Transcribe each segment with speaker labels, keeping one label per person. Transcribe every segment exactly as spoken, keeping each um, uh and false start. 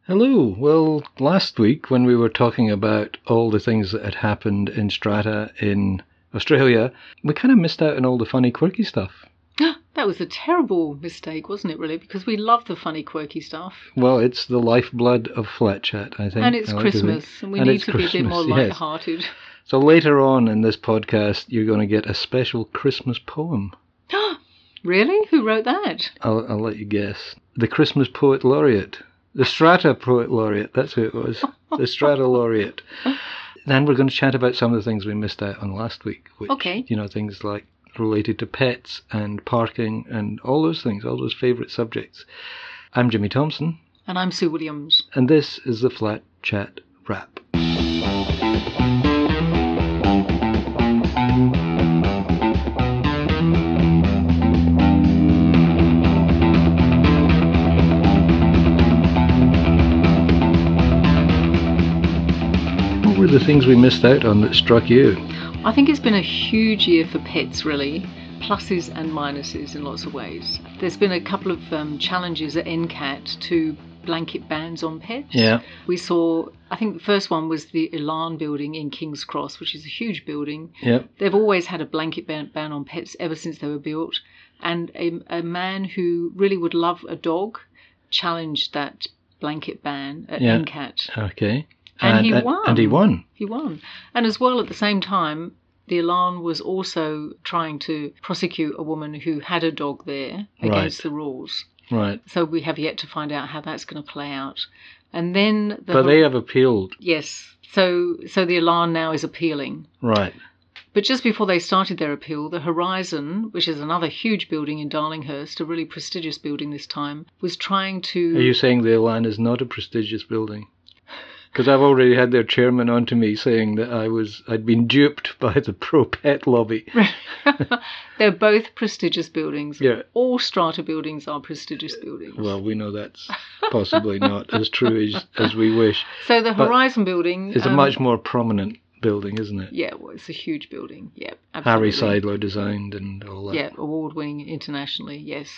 Speaker 1: Hello. Well, last week when we were talking about all the things that had happened in strata in Australia, we kind of missed out on all the funny, quirky stuff.
Speaker 2: That was a terrible mistake, wasn't it, really? Because we love the funny, quirky stuff.
Speaker 1: Well, it's the lifeblood of Flat Chat, I think.
Speaker 2: And it's
Speaker 1: like
Speaker 2: Christmas, and we
Speaker 1: and
Speaker 2: need to
Speaker 1: Christmas,
Speaker 2: be a bit more
Speaker 1: yes.
Speaker 2: light-hearted.
Speaker 1: So later on in this podcast, you're going to get a special Christmas poem.
Speaker 2: Really? Who wrote that?
Speaker 1: I'll, I'll let you guess. The Christmas Poet Laureate. The Strata Poet Laureate. That's who it was. The Strata Laureate. Then we're going to chat about some of the things we missed out on last week. Which,
Speaker 2: okay.
Speaker 1: You know, things like related to pets and parking and all those things, all those favourite subjects. I'm Jimmy Thompson.
Speaker 2: And I'm Sue Williams.
Speaker 1: And this is the Flat Chat Wrap. What were the things we missed out on that struck you?
Speaker 2: I think it's been a huge year for pets, really. Pluses and minuses in lots of ways. There's been a couple of um, challenges at N C A T to blanket bans on pets.
Speaker 1: Yeah.
Speaker 2: We saw, I think the first one was the Elan building in King's Cross, which is a huge building.
Speaker 1: Yeah.
Speaker 2: They've always had a blanket ban, ban on pets ever since they were built. And a, a man who really would love a dog challenged that blanket ban at
Speaker 1: yeah.
Speaker 2: N C A T.
Speaker 1: Okay.
Speaker 2: And,
Speaker 1: and
Speaker 2: he
Speaker 1: and,
Speaker 2: won.
Speaker 1: And he won.
Speaker 2: He won. And as well, at the same time, the Elan was also trying to prosecute a woman who had a dog there against
Speaker 1: right.
Speaker 2: the rules.
Speaker 1: Right.
Speaker 2: So we have yet to find out how that's going to play out. And then... The
Speaker 1: but they have appealed.
Speaker 2: Yes. So so the Elan now is appealing.
Speaker 1: Right.
Speaker 2: But just before they started their appeal, the Horizon, which is another huge building in Darlinghurst, a really prestigious building this time, was trying to...
Speaker 1: Are you saying the Elan is not a prestigious building? Because I've already had their chairman on to me saying that I was, I'd been duped by the pro-pet lobby.
Speaker 2: They're both prestigious buildings.
Speaker 1: Yeah.
Speaker 2: All strata buildings are prestigious buildings.
Speaker 1: Well, we know that's possibly not as true as, as we wish.
Speaker 2: So the
Speaker 1: But
Speaker 2: Horizon building...
Speaker 1: It's
Speaker 2: um,
Speaker 1: a much more prominent building, isn't it?
Speaker 2: Yeah, well, it's a huge building. Yeah,
Speaker 1: Harry
Speaker 2: absolutely.
Speaker 1: Seidler designed and all that.
Speaker 2: Yeah, award-winning internationally, yes.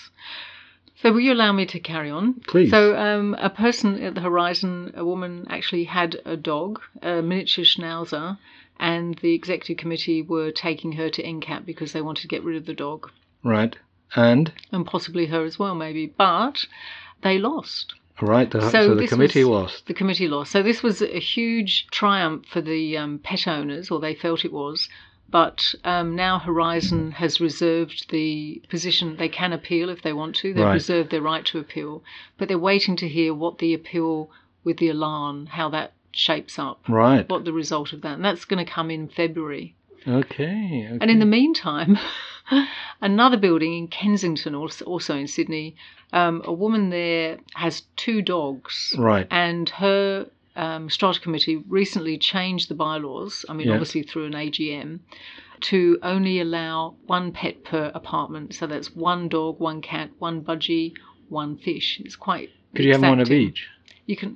Speaker 2: So will you allow me to carry on?
Speaker 1: Please.
Speaker 2: So um, a person at the Horizon, a woman, actually had a dog, a miniature schnauzer, and the executive committee were taking her to N C A T because they wanted to get rid of the dog.
Speaker 1: Right. And?
Speaker 2: And possibly her as well, maybe. But they lost.
Speaker 1: Right, the, so,
Speaker 2: so
Speaker 1: the committee
Speaker 2: was,
Speaker 1: lost.
Speaker 2: The committee lost. So this was a huge triumph for the um, pet owners, or they felt it was. But um, now Horizon has reserved the position. They can appeal if they want to. They've
Speaker 1: right.
Speaker 2: reserved their right to appeal. But they're waiting to hear what the appeal with the Elan, how that shapes up.
Speaker 1: Right.
Speaker 2: What the result of that. And that's going to come in February.
Speaker 1: Okay, okay.
Speaker 2: And in the meantime, another building in Kensington, also in Sydney, um, a woman there has two dogs.
Speaker 1: Right.
Speaker 2: And her... Um, Strata Committee recently changed the bylaws, I mean,
Speaker 1: yeah.
Speaker 2: obviously through an A G M, to only allow one pet per apartment. So that's one dog, one cat, one budgie, one fish. It's quite
Speaker 1: Could you have one of each?
Speaker 2: You can...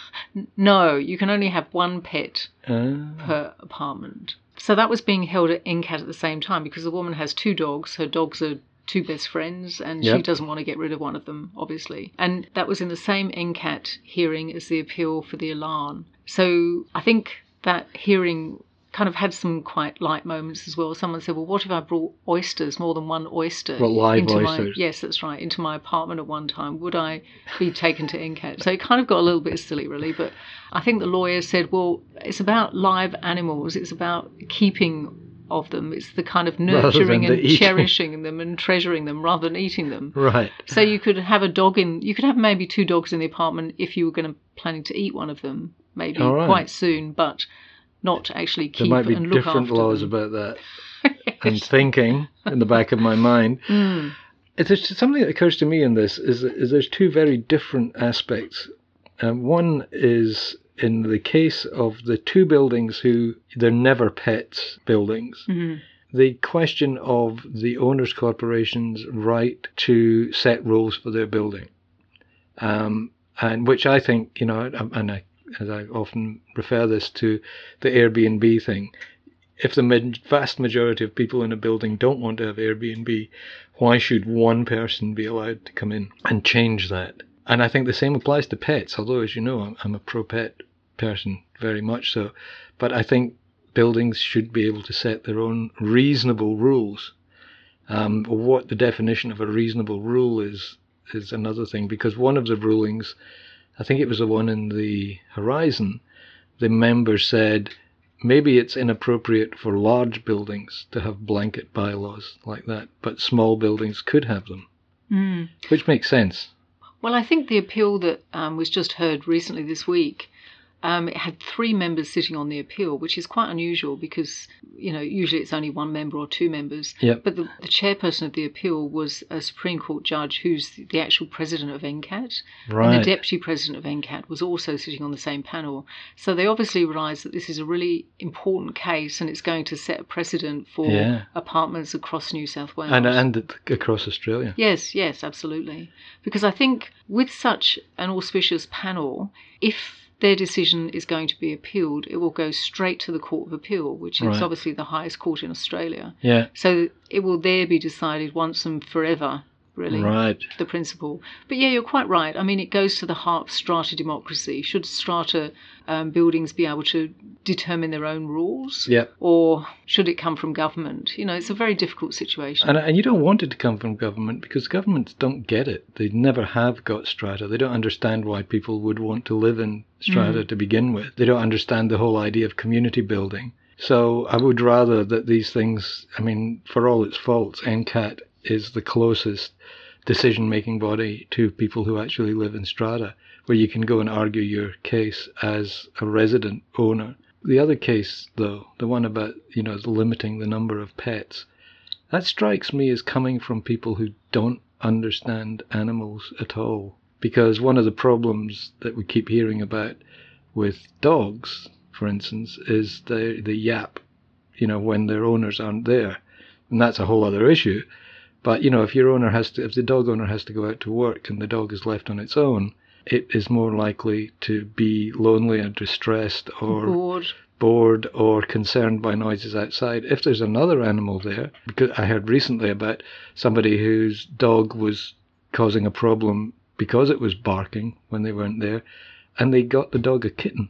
Speaker 2: no, you can only have one pet
Speaker 1: uh.
Speaker 2: per apartment. So that was being held at N C A T at the same time because the woman has two dogs. Her dogs are two best friends, and
Speaker 1: yep.
Speaker 2: she doesn't want to get rid of one of them, obviously. And that was in the same N C A T hearing as the appeal for the Elan. So I think that hearing kind of had some quite light moments as well. Someone said, well, what if I brought oysters, more than one oyster?
Speaker 1: Well, live
Speaker 2: into
Speaker 1: oysters.
Speaker 2: My, yes, that's right, into my apartment at one time. Would I be taken to N C A T? So it kind of got a little bit silly, really. But I think the lawyer said, well, it's about live animals. It's about keeping of them. It's the kind of nurturing and
Speaker 1: eating.
Speaker 2: cherishing them and treasuring them rather than eating them.
Speaker 1: Right.
Speaker 2: So you could have a dog in, you could have maybe two dogs in the apartment if you were going to planning to eat one of them, maybe
Speaker 1: right.
Speaker 2: quite soon, but not actually keep
Speaker 1: there might be
Speaker 2: and look
Speaker 1: different
Speaker 2: after
Speaker 1: laws
Speaker 2: them.
Speaker 1: about that. I'm thinking in the back of my mind.
Speaker 2: Mm.
Speaker 1: It's something that occurs to me in this is, is there's two very different aspects. Um, one is in the case of the two buildings who they're never pets buildings,
Speaker 2: mm-hmm.
Speaker 1: the question of the owners' corporation's right to set rules for their building, um, and which I think, you know, and I, as I often refer this to the Airbnb thing, if the vast majority of people in a building don't want to have Airbnb, why should one person be allowed to come in and change that? And I think the same applies to pets, although, as you know, I'm, I'm a pro-pet person, very much so. But I think buildings should be able to set their own reasonable rules. Um, what the definition of a reasonable rule is, is another thing, because one of the rulings, I think it was the one in the Horizon, the members said maybe it's inappropriate for large buildings to have blanket bylaws like that, but small buildings could have them,
Speaker 2: Mm.
Speaker 1: which makes sense.
Speaker 2: Well, I think the appeal that um, was just heard recently this week, um, it had three members sitting on the appeal, which is quite unusual because, you know, usually it's only one member or two members.
Speaker 1: Yep.
Speaker 2: But the, the chairperson of the appeal was a Supreme Court judge who's the actual president of N C A T.
Speaker 1: Right.
Speaker 2: And the deputy president of N C A T was also sitting on the same panel. So they obviously realise that this is a really important case and it's going to set a precedent for
Speaker 1: Yeah.
Speaker 2: apartments across New South Wales.
Speaker 1: And, and across Australia.
Speaker 2: Yes, yes, absolutely. Because I think with such an auspicious panel, if their decision is going to be appealed, it will go straight to the Court of Appeal, which is
Speaker 1: Right.
Speaker 2: obviously the highest court in Australia.
Speaker 1: Yeah.
Speaker 2: So it will there be decided once and forever, really,
Speaker 1: Right.
Speaker 2: the principle. But yeah, you're quite right. I mean, it goes to the heart of strata democracy. Should strata um, buildings be able to determine their own rules?
Speaker 1: Yeah.
Speaker 2: Or should it come from government? You know, it's a very difficult situation.
Speaker 1: And, and you don't want it to come from government because governments don't get it. They never have got strata. They don't understand why people would want to live in strata
Speaker 2: Mm.
Speaker 1: to begin with. They don't understand the whole idea of community building. So I would rather that these things, I mean, for all its faults, N C A T is the closest decision-making body to people who actually live in strata, where you can go and argue your case as a resident owner. The other case, though, the one about, you know, limiting the number of pets, that strikes me as coming from people who don't understand animals at all. Because one of the problems that we keep hearing about with dogs, for instance, is the the yap, you know, when their owners aren't there. And that's a whole other issue. But, you know, if your owner has to, if the dog owner has to go out to work and the dog is left on its own, it is more likely to be lonely and distressed or
Speaker 2: Bored.
Speaker 1: bored or concerned by noises outside. If there's another animal there, because I heard recently about somebody whose dog was causing a problem because it was barking when they weren't there, and they got the dog a kitten.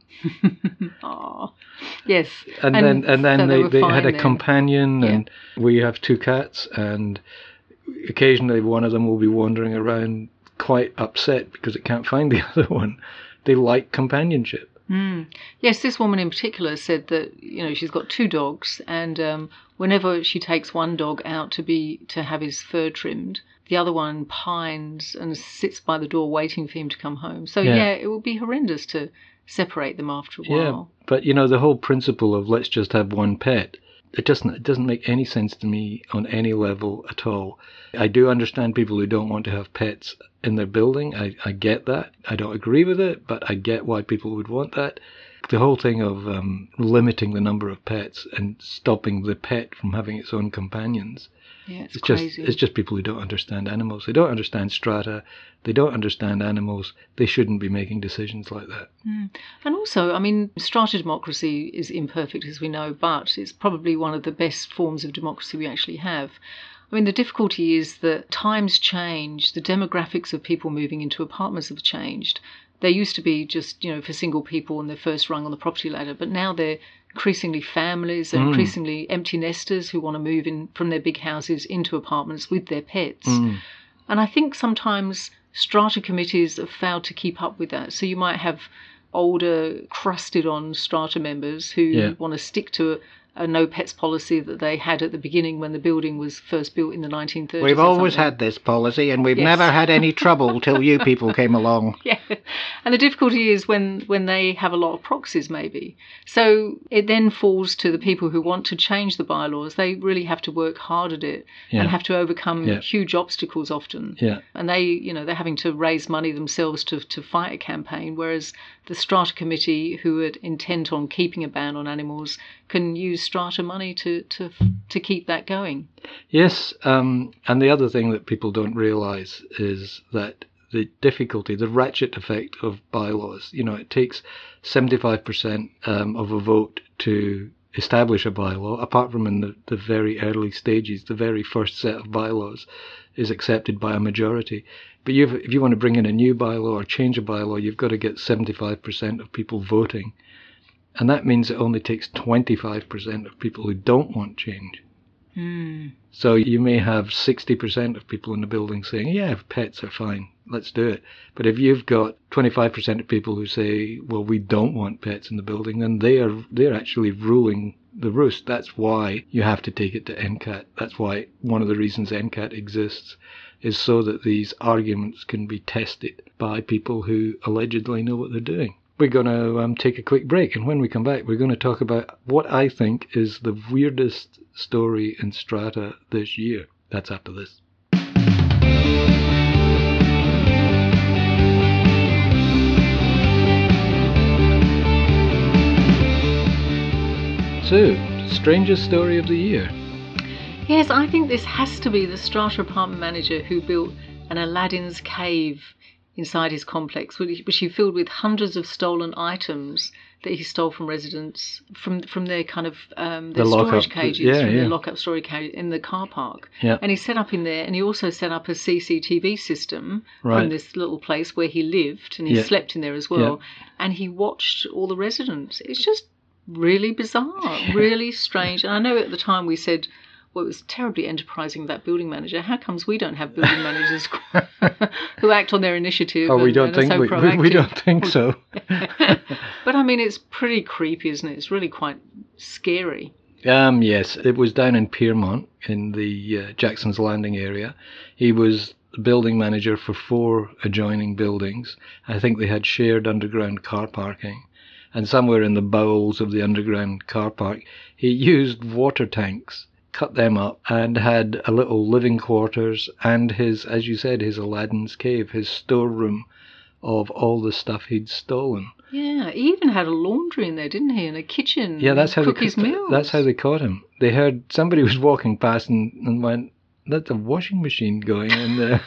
Speaker 2: Aw. Yes.
Speaker 1: And, then and then
Speaker 2: so
Speaker 1: they,
Speaker 2: were
Speaker 1: they had
Speaker 2: fine
Speaker 1: a
Speaker 2: then.
Speaker 1: companion,
Speaker 2: Yeah.
Speaker 1: and we have two cats, and occasionally one of them will be wandering around quite upset because it can't find the other one. They like companionship.
Speaker 2: Mm. Yes, this woman in particular said that, you know, she's got two dogs, and um, whenever she takes one dog out to be to have his fur trimmed, the other one pines and sits by the door waiting for him to come home. So
Speaker 1: Yeah.
Speaker 2: yeah, it would be horrendous to separate them after a
Speaker 1: Yeah,
Speaker 2: while.
Speaker 1: but you know, the whole principle of let's just have one pet, it doesn't it doesn't make any sense to me on any level at all. I do understand people who don't want to have pets in their building. I, I get that. I don't agree with it, but I get why people would want that. The whole thing of um, limiting the number of pets and stopping the pet from having its own companions.
Speaker 2: Yeah, it's,
Speaker 1: It's
Speaker 2: crazy.
Speaker 1: just it's just people who don't understand animals. They don't understand strata. They don't understand animals. They shouldn't be making decisions like that.
Speaker 2: Mm. And also, I mean, strata democracy is imperfect, as we know, but it's probably one of the best forms of democracy we actually have. I mean, the difficulty is that times change, the demographics of people moving into apartments have changed. They used to be just, you know, for single people on their first rung on the property ladder, but now they're increasingly families and
Speaker 1: Mm.
Speaker 2: increasingly empty nesters who want to move in from their big houses into apartments with their pets.
Speaker 1: Mm.
Speaker 2: And I think sometimes strata committees have failed to keep up with that. So you might have older, crusted-on strata members who
Speaker 1: Yeah.
Speaker 2: want to stick to a, a no pets policy that they had at the beginning when the building was first built in the nineteen thirties.
Speaker 3: We've
Speaker 2: or
Speaker 3: always
Speaker 2: something.
Speaker 3: had this policy, and we've
Speaker 2: Yes.
Speaker 3: never had any trouble till you people came along.
Speaker 2: Yeah, and the difficulty is when, when they have a lot of proxies, maybe. So it then falls to the people who want to change the bylaws. They really have to work hard at it
Speaker 1: Yeah.
Speaker 2: and have to overcome
Speaker 1: Yeah.
Speaker 2: huge obstacles often.
Speaker 1: Yeah.
Speaker 2: And they, you know, they're having to raise money themselves to, to fight a campaign, whereas the strata committee, who are intent on keeping a ban on animals, can use strata money to, to, to keep that going.
Speaker 1: Yes, um, and the other thing that people don't realise is that the difficulty, the ratchet effect of bylaws, you know, it takes seventy-five percent um, of a vote to establish a bylaw, apart from in the, the very early stages, the very first set of bylaws is accepted by a majority. But you've, if you want to bring in a new bylaw or change a bylaw, you've got to get seventy-five percent of people voting. And that means it only takes twenty-five percent of people who don't want change.
Speaker 2: Mm.
Speaker 1: So you may have sixty percent of people in the building saying, yeah, pets are fine, let's do it. But if you've got twenty-five percent of people who say, well, we don't want pets in the building, then they are, they're actually ruling the roost. That's why you have to take it to N C A T. That's why one of the reasons N C A T exists is so that these arguments can be tested by people who allegedly know what they're doing. We're going to um, take a quick break, and when we come back, we're going to talk about what I think is the weirdest story in Strata this year. That's after this. So, strangest story of the year.
Speaker 2: Yes, I think this has to be the Strata apartment manager who built an Aladdin's cave inside his complex, which he filled with hundreds of stolen items that he stole from residents, from from their kind of um, their
Speaker 1: the
Speaker 2: storage
Speaker 1: lockup,
Speaker 2: cages,
Speaker 1: yeah,
Speaker 2: from
Speaker 1: yeah.
Speaker 2: their lock-up storage cage in the car park.
Speaker 1: Yeah.
Speaker 2: And he set up in there, and he also set up a C C T V system
Speaker 1: Right.
Speaker 2: from this little place where he lived, and he
Speaker 1: Yeah.
Speaker 2: slept in there as well. And he watched all the residents. It's just really bizarre, really strange. And I know at the time we said, well, it was terribly enterprising of that building manager. How comes we don't have building managers who act on their initiative?
Speaker 1: Oh, we
Speaker 2: and,
Speaker 1: don't
Speaker 2: and are
Speaker 1: think
Speaker 2: so
Speaker 1: we, we,
Speaker 2: proactive?
Speaker 1: we don't think so.
Speaker 2: But I mean, it's pretty creepy, isn't it? It's really quite scary.
Speaker 1: Um, yes, it was down in Piermont in the uh, Jackson's Landing area. He was the building manager for four adjoining buildings. I think they had shared underground car parking. And somewhere in the bowels of the underground car park, he used water tanks, cut them up, and had a little living quarters and his, as you said, his Aladdin's cave, his storeroom of all the stuff he'd stolen.
Speaker 2: Yeah, he even had a laundry in there, didn't he? And a kitchen.
Speaker 1: Yeah, that's how
Speaker 2: cook
Speaker 1: they
Speaker 2: his
Speaker 1: ca-
Speaker 2: meals.
Speaker 1: That's how they caught him. They heard somebody was walking past and, and went, "That's a washing machine going in there."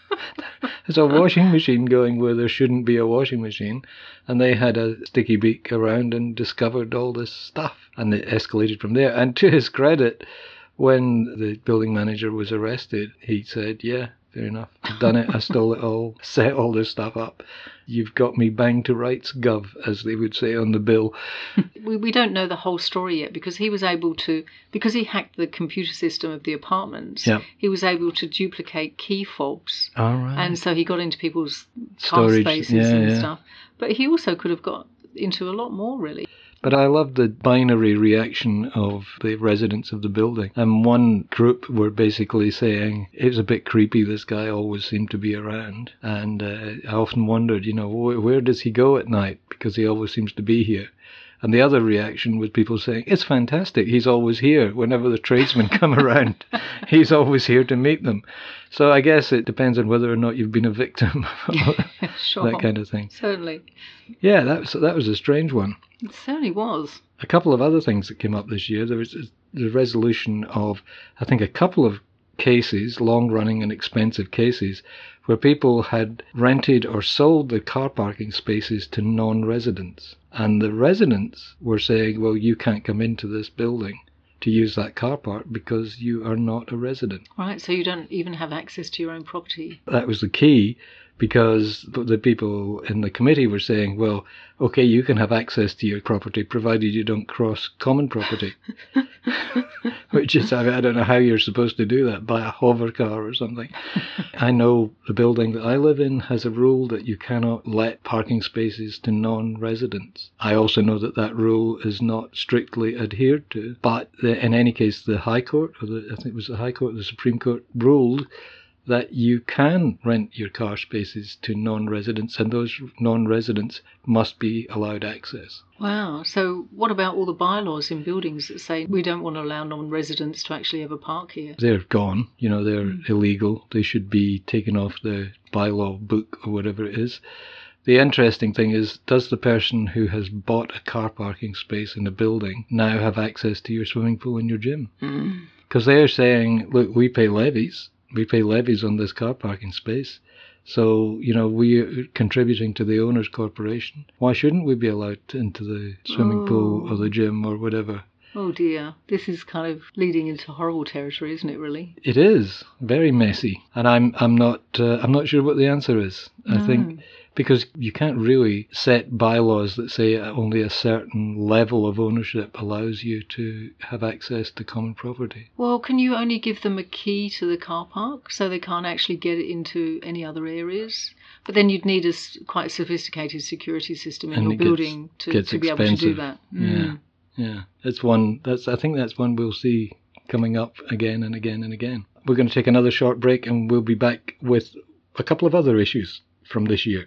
Speaker 1: There's a washing machine going where there shouldn't be a washing machine. And they had a sticky beak around and discovered all this stuff. And it escalated from there. And to his credit, when the building manager was arrested, he said, yeah, fair enough. I've done it. I stole it all, set all this stuff up. You've got me banged to rights, gov, as they would say on the bill.
Speaker 2: We, we don't know the whole story yet because he was able to, because he hacked the computer system of the apartments,
Speaker 1: Yeah.
Speaker 2: he was able to duplicate key fobs.
Speaker 1: All right.
Speaker 2: And so he got into people's car
Speaker 1: Storage,
Speaker 2: spaces
Speaker 1: yeah,
Speaker 2: and
Speaker 1: yeah.
Speaker 2: stuff. But he also could have got into a lot more, really.
Speaker 1: But I love the binary reaction of the residents of the building. And one group were basically saying, it was a bit creepy, this guy always seemed to be around. And uh, I often wondered, you know, wh- where does he go at night? Because he always seems to be here. And the other reaction was people saying, it's fantastic, he's always here. Whenever the tradesmen come around, he's always here to meet them. So I guess it depends on whether or not you've been a victim of
Speaker 2: Sure.
Speaker 1: that kind of thing.
Speaker 2: Certainly.
Speaker 1: Yeah, that was, that was a strange one.
Speaker 2: It certainly was.
Speaker 1: A couple of other things that came up this year. There was the resolution of, I think, a couple of cases, long-running and expensive cases, where people had rented or sold the car parking spaces to non-residents. And the residents were saying, well, you can't come into this building to use that car park because you are not a resident.
Speaker 2: Right, so you don't even have access to your own property.
Speaker 1: That was the key, because the people in the committee were saying, well, okay, you can have access to your property provided you don't cross common property. Which is, I, mean, I don't know how you're supposed to do that, buy a hover car or something. I know the building that I live in has a rule that you cannot let parking spaces to non-residents. I also know that that rule is not strictly adhered to, but the, in any case, the High Court, or the, I think it was the High Court, the Supreme Court ruled that you can rent your car spaces to non-residents, and those non-residents must be allowed access.
Speaker 2: Wow. So what about all the bylaws in buildings that say we don't want to allow non-residents to actually ever park here?
Speaker 1: They're gone. You know, they're mm. illegal. They should be taken off the bylaw book or whatever it is. The interesting thing is, does the person who has bought a car parking space in a building now have access to your swimming pool and your gym? Because mm. they're saying, look, we pay levies. We pay levies on this car parking space. So, you know, we're contributing to the owner's corporation. Why shouldn't we be allowed into the swimming
Speaker 2: oh.
Speaker 1: pool or the gym or whatever?
Speaker 2: Oh dear, this is kind of leading into horrible territory, isn't it? Really,
Speaker 1: It is very messy, and I'm I'm not uh, I'm not sure what the answer is. I
Speaker 2: No.
Speaker 1: think because you can't really set bylaws that say only a certain level of ownership allows you to have access to common property.
Speaker 2: Well, can you only give them a key to the car park so they can't actually get into any other areas? But then you'd need a s- quite sophisticated security system in
Speaker 1: And
Speaker 2: your
Speaker 1: it gets-
Speaker 2: building to,
Speaker 1: gets
Speaker 2: to be able to do
Speaker 1: expensive.
Speaker 2: that.
Speaker 1: Yeah.
Speaker 2: Mm.
Speaker 1: Yeah, that's one. That's I think that's one we'll see coming up again and again and again. We're going to take another short break, and we'll be back with a couple of other issues from this year.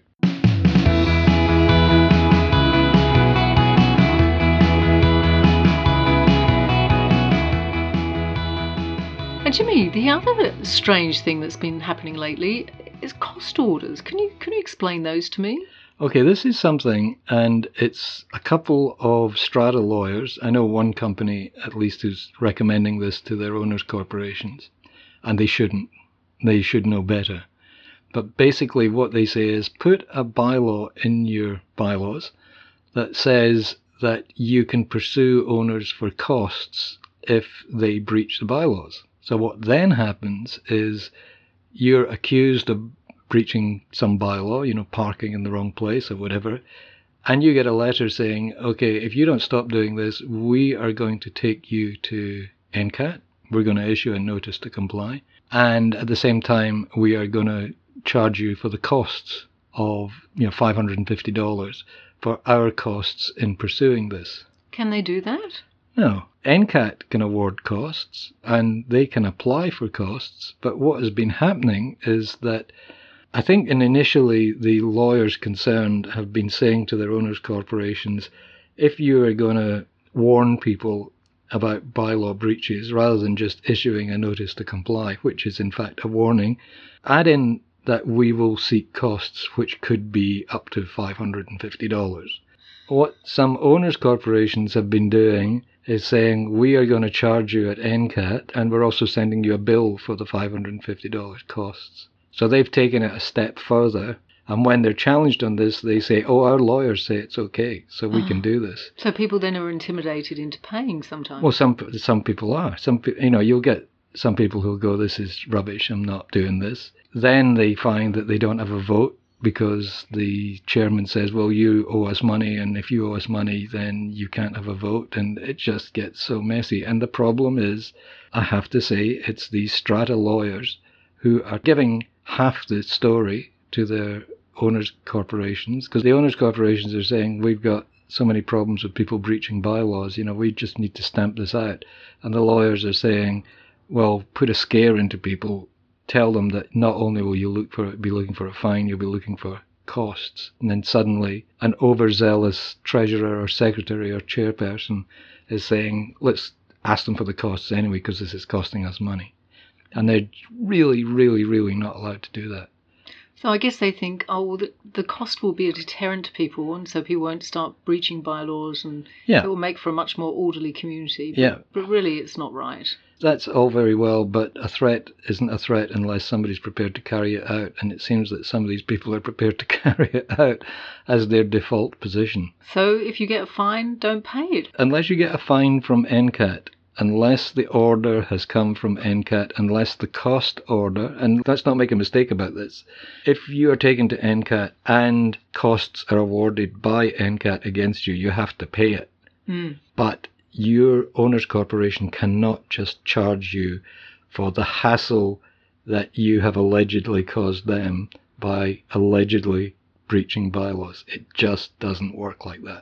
Speaker 2: And Jimmy, the other strange thing that's been happening lately is cost orders. Can you can you explain those to me?
Speaker 1: Okay, this is something, and it's a couple of strata lawyers. I know one company, at least, who's recommending this to their owners' corporations, and they shouldn't. They should know better. But basically what they say is put a bylaw in your bylaws that says that you can pursue owners for costs if they breach the bylaws. So what then happens is you're accused of breaching some bylaw, you know, parking in the wrong place or whatever, and you get a letter saying, okay, if you don't stop doing this, we are going to take you to N C A T. We're going to issue a notice to comply. And at the same time, we are going to charge you for the costs of, you know, five hundred fifty dollars for our costs in pursuing this.
Speaker 2: Can they do that?
Speaker 1: No. N C A T can award costs and they can apply for costs, but what has been happening is that I think in initially the lawyers concerned have been saying to their owners' corporations, if you are going to warn people about bylaw breaches rather than just issuing a notice to comply, which is in fact a warning, add in that we will seek costs which could be up to five hundred fifty dollars. What some owners' corporations have been doing is saying, we are going to charge you at N C A T and we're also sending you a bill for the five hundred fifty dollars costs. So they've taken it a step further, and when they're challenged on this, they say, oh, our lawyers say it's okay, so we can do this.
Speaker 2: So people then are intimidated into paying sometimes.
Speaker 1: Well, some some people are. Some pe- you know, you'll get some people who'll go, this is rubbish, I'm not doing this. Then they find that they don't have a vote because the chairman says, well, you owe us money, and if you owe us money, then you can't have a vote, and it just gets so messy. And the problem is, I have to say, it's these strata lawyers who are giving half the story to their owners' corporations, because the owners' corporations are saying, we've got so many problems with people breaching bylaws, you know, we just need to stamp this out. And the lawyers are saying, well, put a scare into people, tell them that not only will you look for be looking for a fine, you'll be looking for costs. And then suddenly an overzealous treasurer or secretary or chairperson is saying, let's ask them for the costs anyway, because this is costing us money. And they're really, really, really not allowed to do that.
Speaker 2: So I guess they think, oh, well, the, the cost will be a deterrent to people, and so people won't start breaching bylaws, and
Speaker 1: Yeah.
Speaker 2: it will make for a much more orderly community. But,
Speaker 1: Yeah.
Speaker 2: but really, it's not right.
Speaker 1: That's all very well, but a threat isn't a threat unless somebody's prepared to carry it out. And it seems that some of these people are prepared to carry it out as their default position.
Speaker 2: So if you get a fine, don't pay it.
Speaker 1: Unless you get a fine from N C A T, unless the order has come from N C A T, unless the cost order, and let's not make a mistake about this, if you are taken to N C A T and costs are awarded by N C A T against you, you have to pay it.
Speaker 2: Mm.
Speaker 1: But your owner's corporation cannot just charge you for the hassle that you have allegedly caused them by allegedly breaching bylaws. It just doesn't work like that.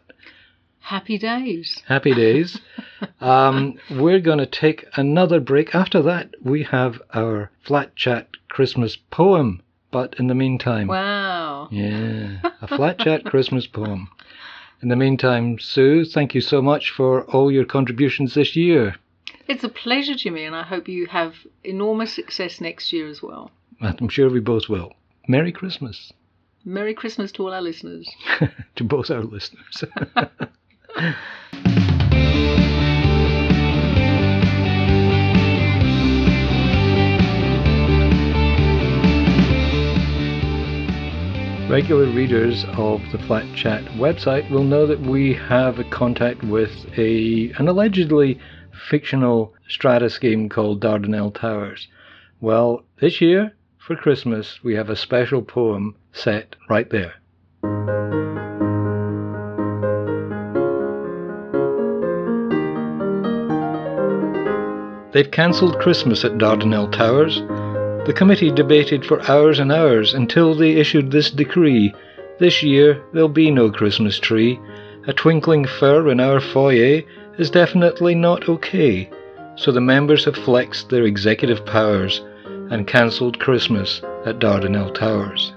Speaker 2: Happy days.
Speaker 1: Happy days. Um, we're going to take another break. After that, we have our Flat Chat Christmas poem. But in the meantime...
Speaker 2: Wow.
Speaker 1: Yeah, a Flat Chat Christmas poem. In the meantime, Sue, thank you so much for all your contributions this year.
Speaker 2: It's a pleasure, Jimmy, and I hope you have enormous success next year as well.
Speaker 1: I'm sure we both will. Merry Christmas.
Speaker 2: Merry Christmas to all our listeners.
Speaker 1: To both our listeners. Regular readers of the Flat Chat website will know that we have a contact with a an allegedly fictional strata scheme called Dardanelle Towers. Well, this year, for Christmas, we have a special poem set right there. They've cancelled Christmas at Dardanelle Towers. The committee debated for hours and hours until they issued this decree. This year there'll be no Christmas tree. A twinkling fir in our foyer is definitely not okay. So the members have flexed their executive powers and cancelled Christmas at Dardanelle Towers.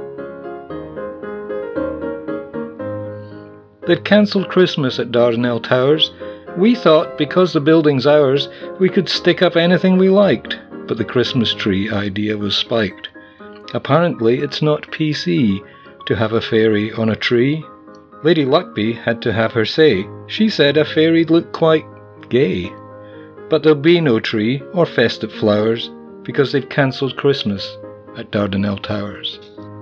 Speaker 1: They've cancelled Christmas at Dardanelle Towers. We thought because the building's ours, we could stick up anything we liked. But the Christmas tree idea was spiked. Apparently it's not P C to have a fairy on a tree. Lady Luckby had to have her say. She said a fairy looked quite gay. But there'll be no tree or festive flowers because they've cancelled Christmas at Dardanelle Towers.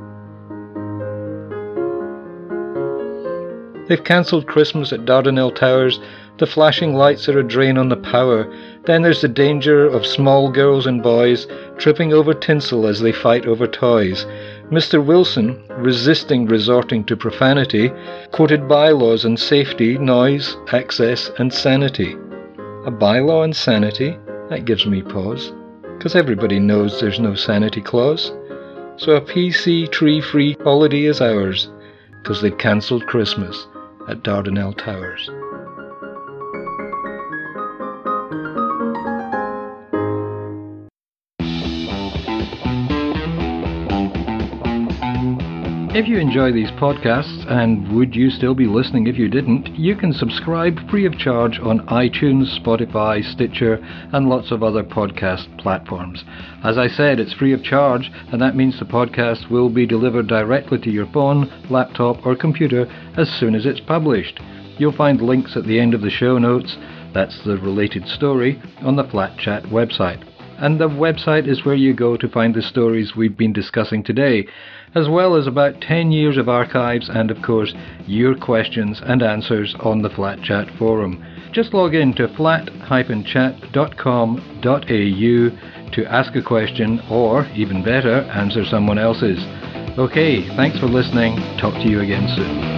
Speaker 1: They've cancelled Christmas at Dardanelle Towers. The flashing lights are a drain on the power. Then there's the danger of small girls and boys tripping over tinsel as they fight over toys. Mister Wilson, resisting resorting to profanity, quoted bylaws on safety, noise, access and sanity. A bylaw on sanity? That gives me pause, because everybody knows there's no sanity clause. So a P C tree-free holiday is ours, because they've cancelled Christmas at Dardanelle Towers. If you enjoy these podcasts, and would you still be listening if you didn't, you can subscribe free of charge on iTunes, Spotify, Stitcher, and lots of other podcast platforms. As I said, it's free of charge, and that means the podcast will be delivered directly to your phone, laptop, or computer as soon as it's published. You'll find links at the end of the show notes, that's the related story, on the Flat Chat website. And the website is where you go to find the stories we've been discussing today, as well as about ten years of archives and, of course, your questions and answers on the Flat Chat forum. Just log in to flat dash chat dot com dot a u to ask a question or, even better, answer someone else's. Okay, thanks for listening. Talk to you again soon.